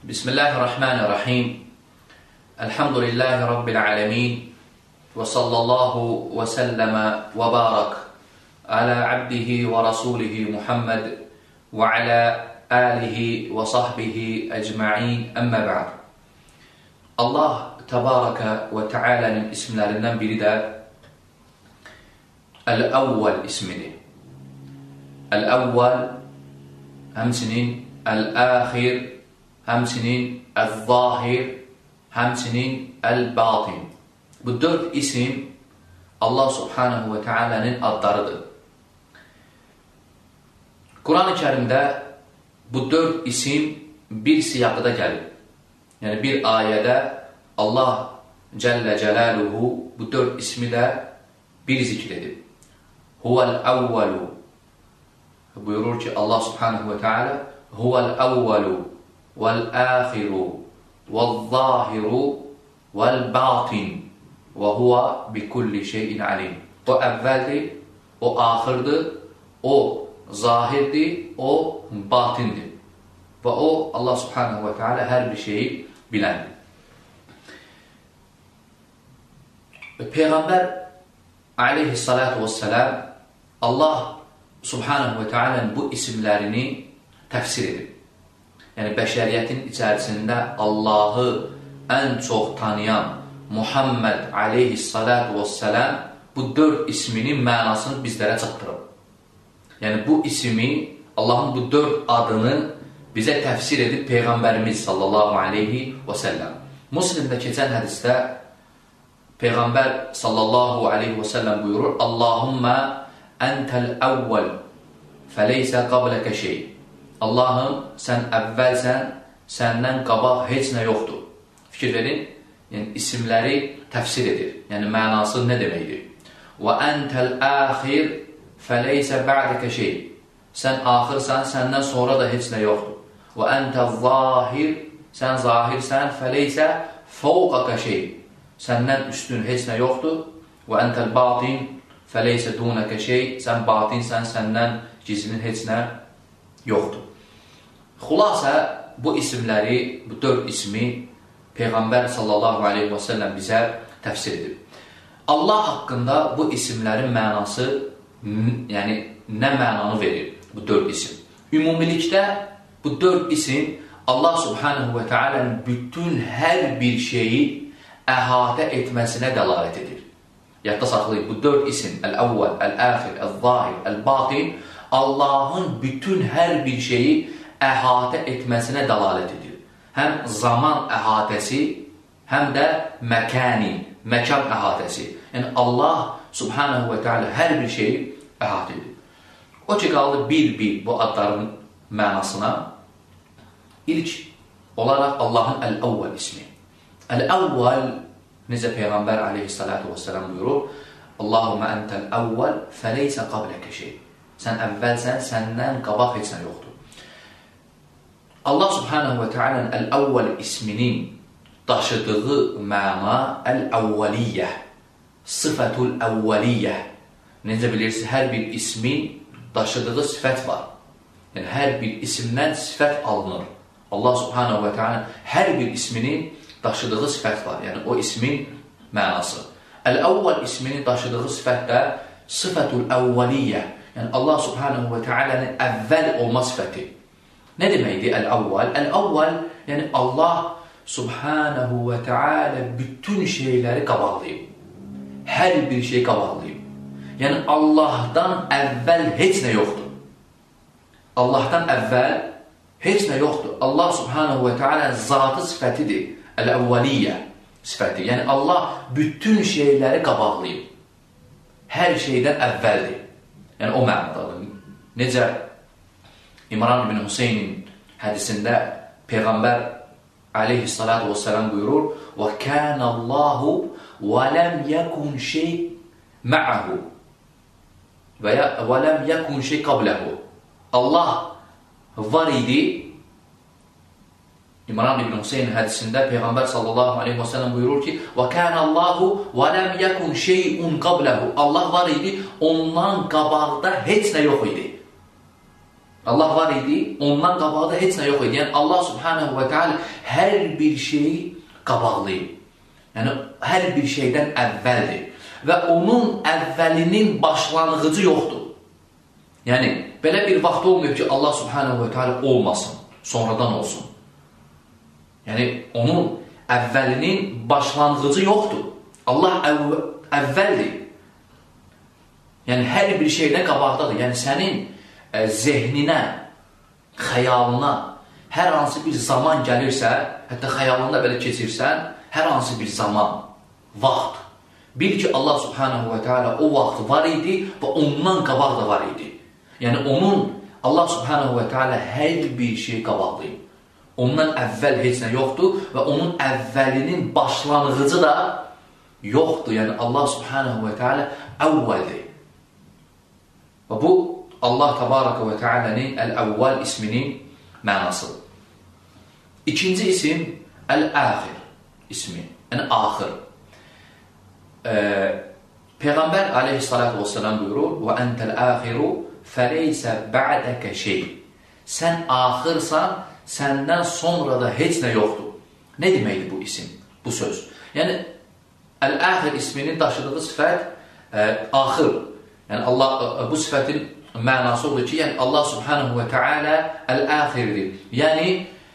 Bismillahirrahmanirrahim. Elhamdülillahi Rabbil alemin. Və sallallahu və səlləmə və barak alə abdihi və rasulihi Muhammed və alə alihi və sahbihi əcma'in əmmə ba'd. Allah təbarəkə və teala'nın isimlərindən biri də Əl-Əvvəl ismidir. Əl-Əvvəl, həmçinin Əl-Əxir, həmçinin Əl-Zahir, həmçinin Əl-Batin. Bu dörd isim Allah Subhanahu və Teala'nın adlarıdır. Quran-ı Kərimdə bu dörd isim bir siyaqda gəlib. Yəni bir ayədə Allah Cəllə Cəlaluhu bu dörd ismi də bir zikr edib. Huvəl-əvvəlu buyurur ki Allah Subhanahu və Teala Huvəl-əvvəlu vəl-əxiru vəl-zahiru vəl-batin və huvə bikulli şeyin alim. O əvvəldir, o axırdır, o zahirdir, o batindir. Və o Allah Subhanahu və Teala hər bir şeyi biləndir. Peyğəmbər aleyhissalatu vesselam Allah Subhanahu və Teala'nın bu isimlərini təfsir edib. Yəni, bəşəriyyətin içərisində Allahı ən çox tanıyan Muhammed aleyhissalatu vesselam bu dörd isminin mənasını bizlərə çatdırıb. Yəni, bu ismi, Allahın bu dörd adını bizə təfsir edib Peyğəmbərimiz sallallahu aleyhi və səlləm. Müslimdə keçən hədisdə Peyğəmbər sallallahu aleyhi və səlləm buyurur Allahümmə əntəl əvvəl fəleysə qabləkə şey. Allahım, sən əvvəlsən, səndən qabaq heç nə yoxdur. Fikir verin, yəni isimləri təfsir edir. Yəni mənası nə deməkdir? Və əntəl əxir fəleysə bə'dəkə şey. Sən axırsan, səndən sonra da heç nə yoxdur. Və əntəl zahir, sən zahirsən, fəleysə fəvqəkə şey. Səndən üstün heç nə yoxdur. Və əntəl batin fəleysə dunəkə şey. Sən batinsən, səndən gizlin heç nə yoxdur. Xülasə, bu isimləri, bu dörd ismi Peyğəmbər sallallahu aleyhi və səlləm bizə təfsir edib. Allah haqqında bu isimlərin mənası, yəni nə mənanı verir bu dörd isim? Ümumilikdə bu dörd isim Allah Subhanahu və Teala'nın bütün hər bir şeyi əhatə etməsinə dəlalət edir. Yadda saxlayın, bu dörd isim, Əl-Əvvəl, Əl-Əxir, Əl-Zahir, Əl-Batin Allahın bütün hər bir şeyi əhatə etməsinə dəlalət edir. Həm zaman əhatəsi, həm də məkan əhatəsi. Yəni Allah Subhanahu və Teala hər bir şeyi əhatə edir. O ki, qaldı bir-bir bu adların mənasına. İlk olaraq Allahın Əl-Əvvəl ismi. Əl-Əvvəl, necə Peyğəmbər aleyhissalatu vesselam buyurur, Allahümmə əntəl əvvəl fəleysə qabləkə şey. Sən əvvəlsən, səndən qabaq heç nə yoxdur. Allah Subhanahu və Teala'nın Əl-Əvvəl isminin daşıdığı məna Əl-Əvvəliyyə, sıfətul əvvəliyyə. Necə bilirsiniz, hər bir ismin daşıdığı sifət var. Yəni, hər bir isimdən sifət alınır. Allah Subhanahu və Teala'nın hər bir isminin daşıdığı sifət var. Yəni, o ismin mənası. Əl-Əvvəl isminin daşıdığı sifət də sıfətul əvvəliyyə. Yəni, Allah Subhanahu və Teala'nın əvvəl olma sifəti. Nə deməkdir Əl-Əvvəl? Əl-Əvvəl, yəni Allah Subhanahu və Teala bütün şeyləri qabaqlayıb. Hər bir şey qabaqlayıb. Yəni Allahdan əvvəl heç nə yoxdur. Allahdan əvvəl heç nə yoxdur. Allah Subhanahu və Teala zatı sifətidir. Əl-Əvvəliyyə sifəti. Yəni Allah bütün şeyləri qabaqlayıb. Hər şeydən əvvəldir. Yəni o mənadadır. Necə İmran ibn Hüseynin hədisində Peyğəmbər aleyhissalatu vesselam buyurur və kənəllahu və ləm yəkun şey mə'əhu və ləm yəkun şey qabləhu. Allah var idi. İmran ibn Hüseynin hədisində Peyğəmbər sallallahu aleyhi və səlləm buyurur ki və kənəllahu və ləm yəkun şeyun qabləhu. Allah var idi, ondan qabaqda heç nə yox idi. Allah var idi, ondan qabaqda heç nə yox idi. Yəni Allah subhanahu və teala hər bir şeyi qabaqlayıb. Yəni hər bir şeydən əvvəldir. Və onun əvvəlinin başlanğıcı yoxdur. Yəni belə bir vaxt olmuyor ki, Allah subhanahu və teala olmasın, sonradan olsun. Yəni onun əvvəlinin başlanğıcı yoxdur. Allah əvvəldir. Yəni hər bir şeydən qabaqdadır. Yəni sənin zehninə, xəyalına hər hansı bir zaman gəlirsə, hətta xəyalında belə keçirsən, hər hansı bir zaman, vaxt, bil ki, Allah subhanahu və teala o vaxt var idi və ondan qabaq da var idi. Yəni Allah subhanahu və teala hər bir şey qabaqlayıb. Ondan əvvəl heç nə yoxdur və onun əvvəlinin başlanğıcı da yoxdur. Yəni Allah subhanahu və teala əvvəldir. Və bu Allah təbaraka və teala'nın Əl-Əvvəl isminin mənasıdır. İkinci isim Əl-Əxir ismi, yəni axır. Peyğəmbər aleyhissalatu vesselam buyurur: "Və entəl-əxiru fəleysə ba'dəkə şey." Sən axırsan, səndən sonra da heç nə yoxdur. Nə deməkdir bu isim, bu söz? Yəni Əl-Əxir isminin daşıdığı sifət axır. Yəni Allah bu sifətin mənası odur ki, yəni Allah subhanahu və teala Əl-Əxirdir. Yəni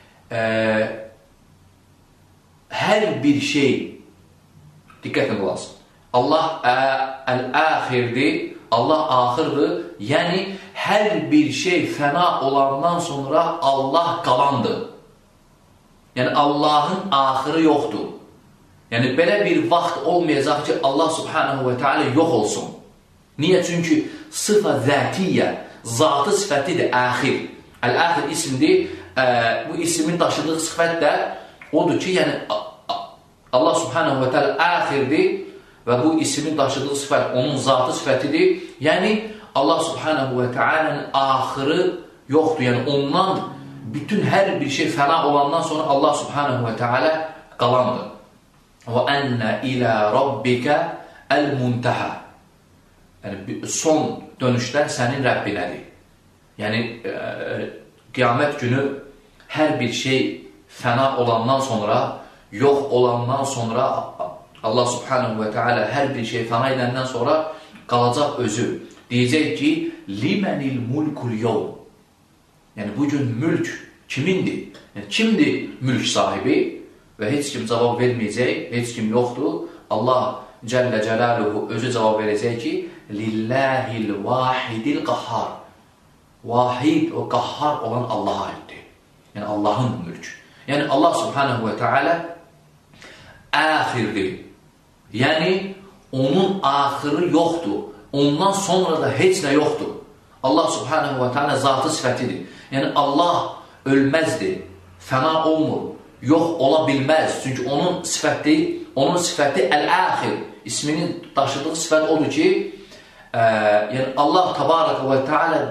hər bir şey, diqqətlə qulaq asın. Allah Əl-Əxirdir, Allah axırdır. Yəni hər bir şey fəna olandan sonra Allah qalandır. Yəni Allahın axırı yoxdur. Yəni belə bir vaxt olmayacaq ki, Allah subhanahu və teala yox olsun. Niyə? Çünki sıfa zətiyyə, zatı sifətidir, əxir. Əl-Əxir isimdir. Bu ismin daşıdığı sifət də odur ki, yəni Allah subhanahu və teala əxirdir və bu ismin daşıdığı sifət onun zatı sifətidir. Yəni Allah subhanahu və teala'nın axırı yoxdur. Yəni ondan bütün hər bir şey fəna olandan sonra Allah subhanahu və teala qalandır. Və ennə ilə rabbikə əl-muntəhə. Yəni son dönüşlər sənin Rəbbinədir. Yəni qiyamət günü hər bir şey fəna olandan sonra, yox olandan sonra Allah subhanahu və teala hər bir şey fəna edəndən sonra qalacaq özü. Deyəcək ki, limənil mulkul yevm. Yəni bugün mülk kimindir? Yəni kimdir mülk sahibi? Və heç kim cavab verməyəcək, heç kim yoxdur. Allah Cəllə Cəlaluhu özü cavab verəcək ki, lillahil vahidil qahhar. Vahid o qahhar olan Allah'a aiddir. Yəni Allahın mülk. Yəni Allah subhanahu və teala əxirdir. Yəni onun axırı yoxdur. Ondan sonra da heç nə yoxdur. Allah subhanahu və teala zatı sifətidir. Yəni Allah ölməzdir, fəna olmur, yox ola bilməz. Çünki onun sifəti Əl-Əxir isminin daşıdığı sifət odur ki, yəni Allah təbaraka və teala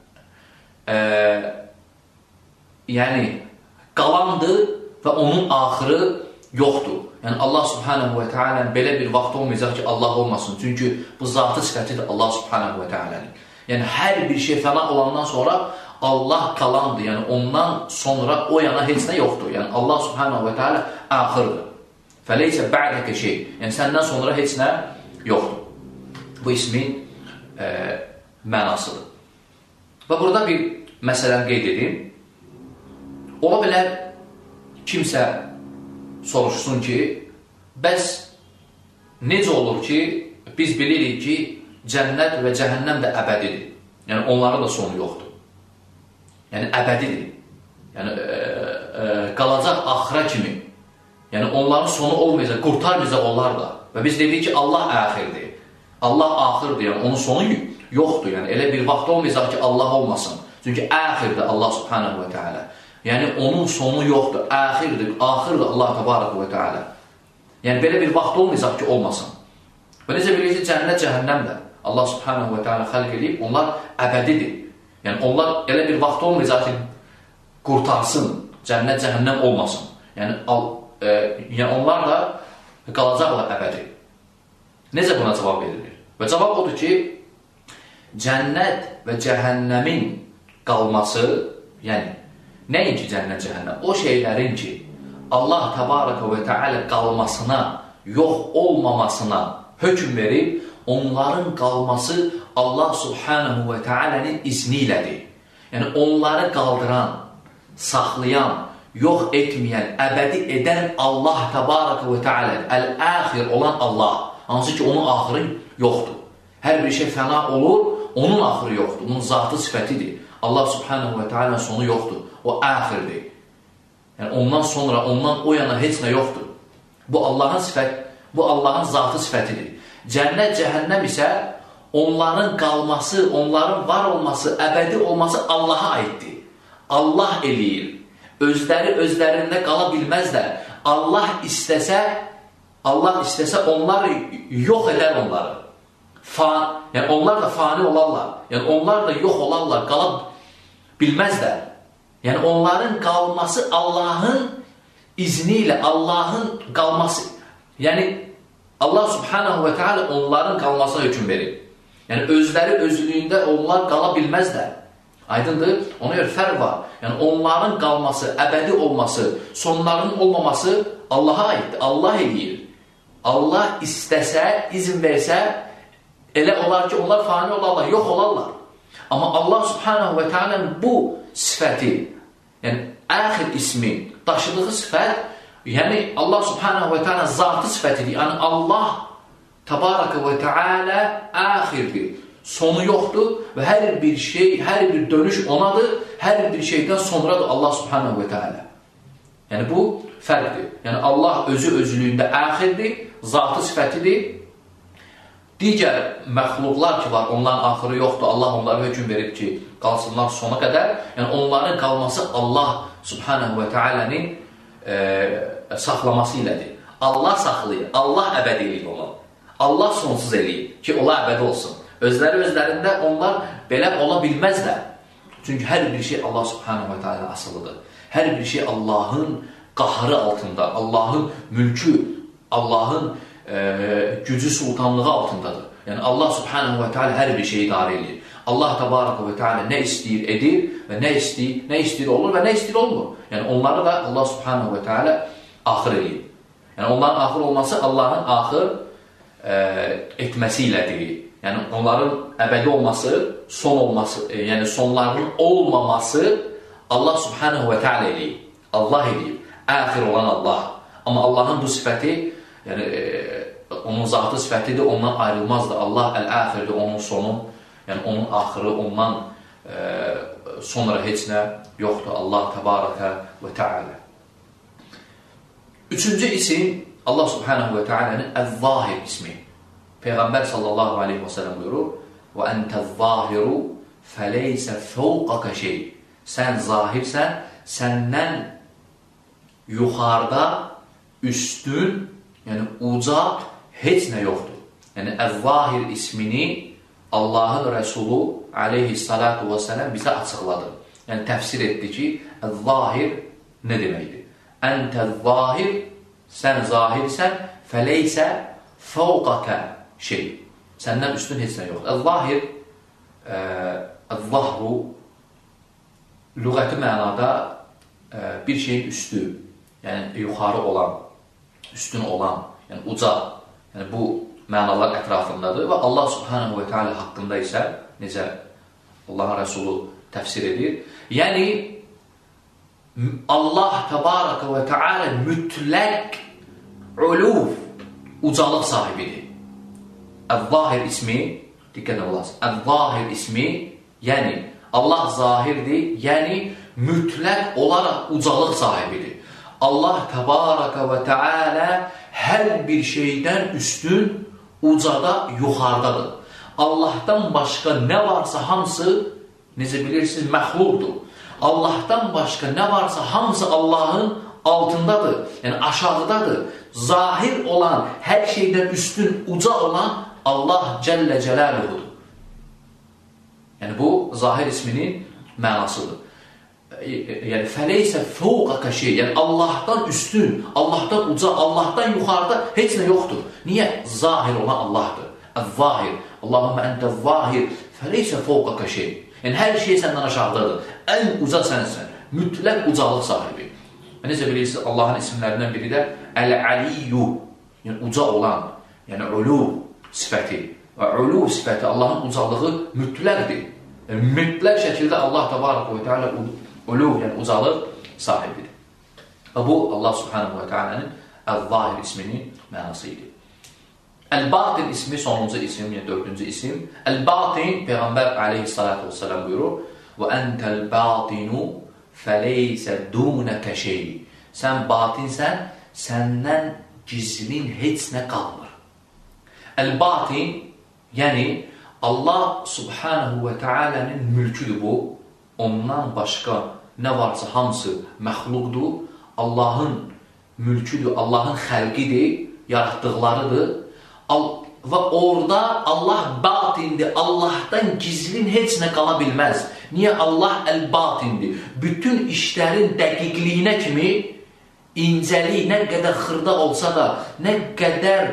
yəni qalandır və onun axırı yoxdur. Yəni Allah subhanahu və teala belə bir vaxt olmayacaq ki, Allah olmasın. Çünki bu zatı sifətidir Allah subhanahu və teala'nın. Yəni hər bir şey fəna olandan sonra Allah qalandır. Yəni ondan sonra o yana heç nə yoxdur. Yəni Allah subhanahu və teala axırdır. Fəleysə ba'dəkə şey. Yəni səndən sonra heç nə yoxdur. Bu ismin mənasıdır. Və burada bir məsələni qeyd edeyim. Ola bilər kimsə soruşsun ki, bəs necə olur ki, biz bilirik ki, cənnət və cəhənnəm də əbədidir. Yəni onların da sonu yoxdur. Yəni əbədidir. Yəni qalacaq axıra kimi. Yəni onların sonu olmayacaq, qurtarmayacaq onlar da. Və biz dedik ki, Allah əxirdir. Allah axırdır, yəni onun sonu yoxdur. Yəni elə bir vaxt olmayacaq ki, Allah olmasın. Çünki əxirdir Allah subhanahu və teala. Yəni onun sonu yoxdur, əxirdir, axırdır Allah təbaraka və teala. Yəni belə bir vaxt olmayacaq ki, olmasın. Və necə bilirik ki, cənnət, cəhənnəm də Allah subhanahu və teala xəlq edib, onlar əbədidir. Yəni onlar elə bir vaxt olmayacaq ki, qurtarsın, cənnət, cəhənnəm olmasın. Yəni onlar da qalacaqlar əbədi. Necə buna cavab verilir? Və cavab odur ki, cənnət və cəhənnəmin qalması, yəni nəinki cənnət, cəhənnəm, o şeylərin ki, Allah təbaraka və teala qalmasına, yox olmamasına hökm verib, onların qalması Allah subhanahu və teala'nın izni ilədir. Yəni onları qaldıran, saxlayan, yox etməyən, əbədi edən Allah təbaraka və teala'dır. Əl-əxir olan Allah. Hansı ki, onun axırı yoxdur. Hər bir şey fəna olur, onun axırı yoxdur. Onun zatı sifətidir. Allah subhanahu və teala'nın sonu yoxdur. O əxirdir. Yəni ondan sonra, ondan o yana heç nə yoxdur. Bu Allahın sifət, bu Allahın zatı sifətidir. Cənnət, cəhənnəm isə onların qalması, onların var olması, əbədi olması Allaha aiddir. Allah eləyir. Özləri özlərində qala bilməzlər. Allah istəsə onları yox edər onları. Yəni onlar da fani olarlar. Yəni onlar da yox olarlar, qala bilməzlər. Yəni onların qalması Allahın izni ilə, Allahın qalması. Yəni Allah subhanahu və teala onların qalmasına hökm verir. Yəni özləri özlüyündə onlar qala bilməzlər. Aydındır? Ona görə fərq var. Yəni onların qalması, əbədi olması, sonlarının olmaması Allaha aiddir. Allah eləyir. Allah istəsə, izin versə, elə olar ki, onlar fani olarlar, yox olarlar. Amma Allah subhanahu və teala'nın bu sifəti, yəni əxir ismi, daşıdığı sifət, yəni Allah subhanahu və teala zatı sifətidir. Yəni Allah təbaraka və teala əxirdir. Sonu yoxdur və hər bir şey, hər bir dönüş onadır, hər bir şeydən sonradır Allah subhanahu və teala. Yəni bu fərqdir. Yəni Allah özü özlüyündə əxirdir, zatı sifətidir. Digər məxluqlar ki var, onların axırı yoxdur. Allah onlara hökm verib ki, qalsınlar sona qədər. Yəni onların qalması Allah subhanahu və teala'nın saxlaması ilədir. Allah saxlayır, Allah əbədi eləyir onu. Allah sonsuz eləyir ki, onlar əbədi olsun. Özləri özlərində onlar belə ola bilməzlər. Çünki hər bir şey Allah subhanahu və teala asılıdır. Hər bir şey Allahın qahrı altında, Allahın mülkü, Allahın gücü, sultanlığı altındadır. Yəni Allah subhanahu və teala hər bir şeyi idarə edir. Allah təbaraka və teala nə istəyir edir və nə istəyir olur və nə istəyir olmur. Yəni onları da Allah subhanahu və teala axır edir. Yəni onların axır olması Allahın axır etməsi ilədir. Yəni onların əbədi olması, son olması, yəni sonlarının olmaması Allah subhanahu və teala eləyir. Allah eləyir. Əxir olan Allah. Amma Allahın bu sifəti, yəni onun zatı sifətidir, ondan ayrılmazdır. Allah əl-əxirdir, onun sonu, yəni onun axırı, ondan sonra heç nə yoxdur. Allah təbarəkə və teala. Üçüncü isim Allah subhanahu və teala'nın Əz-Zahir ismi. Peyğəmbər sallallahu aleyhi və səlləm buyurur: "Və entəz-zahiru fəleysə fəvqəkə şey." Sən zahirsən, səndən yuxarıda, üstün, yəni uca heç nə yoxdur. Yəni Əz-Zahir ismini Allahın Rəsulu aleyhissalatu və səlləm bizə açıqladı. Yəni təfsir etdi ki, Əz-Zahir nə deməkdir? Entəz-zahir, sən zahirsən, fəleysə fəvqəkə şey. Səndən üstün heç nə yoxdur. Əz-Zahir, əz-zahru lüğəti mənada bir şeyin üstü, yəni yuxarı olan, üstün olan, yəni uca, yəni bu mənalar ətrafındadır və Allah subhanahu və teala haqqında isə necə Allahın Rəsulu təfsir edir. Yəni Allah təbaraka və teala mütləq uluv, ucalıq sahibidir. Əz-Zahir ismi, diqqət olasın, Əz-Zahir ismi, yəni Allah zahirdir, yəni mütləq olaraq ucalıq sahibidir. Allah təbaraka və teala hər bir şeydən üstün, ucada, yuxarıdadır. Allahdan başqa nə varsa hamısı, necə bilirsiniz, məxluqdur. Allahdan başqa nə varsa hamısı Allahın altındadır, yəni aşağıdadır. Zahir olan, hər şeydən üstün, uca olan Allah Cəllə Cəlaluhudur. Yəni bu zahir isminin mənasıdır. Yəni fəleysə fəvqəkə şey, yəni Allahdan üstün, Allahdan uca, Allahdan yuxarıda heç nə yoxdur. Niyə? Zahir olan Allahdır. Əz-Zahir. Allahümmə əntəz-zahir fəleysə fəvqəkə şey. Yəni, hər şey səndən aşağıdadır. Ən uca sənsən. Mütləq ucalıq sahibi. Necə bilirsiniz, Allahın isimlərindən biri də Əl-Aliyyu, yəni uca olan, yəni ulu sifəti. Və ulu sifəti, Allahın ucalığı mütləqdir. Yəni, mütləq şəkildə Allah təbarək və teala ulu, yəni ucalıq sahibidir. Və bu, Allah subhanahu və teala'nın Əl-Zahir isminin mənası idi. Əl-Batin ismi sonuncu isim, yəni dördüncü isim. Əl-Batin, Peyğəmbər aleyhissalatu vesselam buyurur, və əntəl-batinu fəleysə dunəkə şeyi. Sən batinsən, səndən gizlin heç nə qalmır. Əl-Batin, yəni Allah subhanahu və teala'nın mülküdür bu. Ondan başqa nə varsa hamısı məxluqdur. Allahın mülküdür, Allahın xəlqidir, yaratdıqlarıdır. Və orada Allah batindir, Allahdan gizlin heç nə qala bilməz. Niyə? Allah əl-batindir. Bütün işlərin dəqiqliyinə kimi incəlik, nə qədər xırda olsa da, nə qədər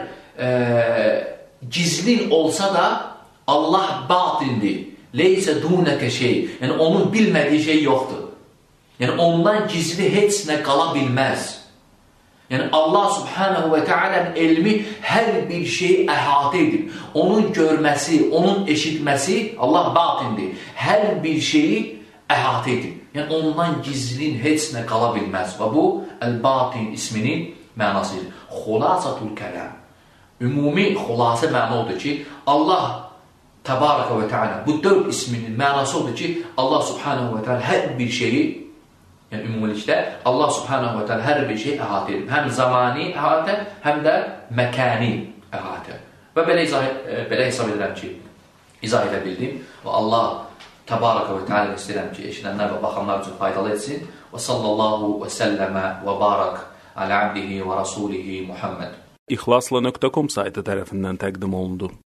gizlin olsa da, Allah batindir. Leysə dunəkə şey. Yəni, onun bilmədiyi şey yoxdur. Yəni, ondan gizli heç nə qala bilməz. Yəni, Allah subhanahu və teala'nın elmi hər bir şeyi əhatə edib. Onun görməsi, onun eşitməsi, Allah batindir. Hər bir şeyi əhatə edib. Yəni, ondan gizlin heç nə qala bilməz. Və bu, Əl-Batin isminin mənasıdır. Xulasatul kələm. Ümumi xulasa məna odur ki, Allah təbarək və teala bu dörd isminin mənası odur ki, Allah subhanahu və teala hər bir şeyi, yəni ümumilikdə Allah subhanahu və teala hər bir şey əhatə edib. Həm zamani əhatə, həm də məkani əhatə. Və belə hesab edirəm ki, izah edə bildim. Və Allah təbarək və teala istəyirəm ki, eşidənlər və baxanlar üçün faydalı etsin. Və sallallahu və səlləmə və barak alə abdihi və rasulihi Muhammed. İxlasla.com saytı tərəfindən təqdim olundu.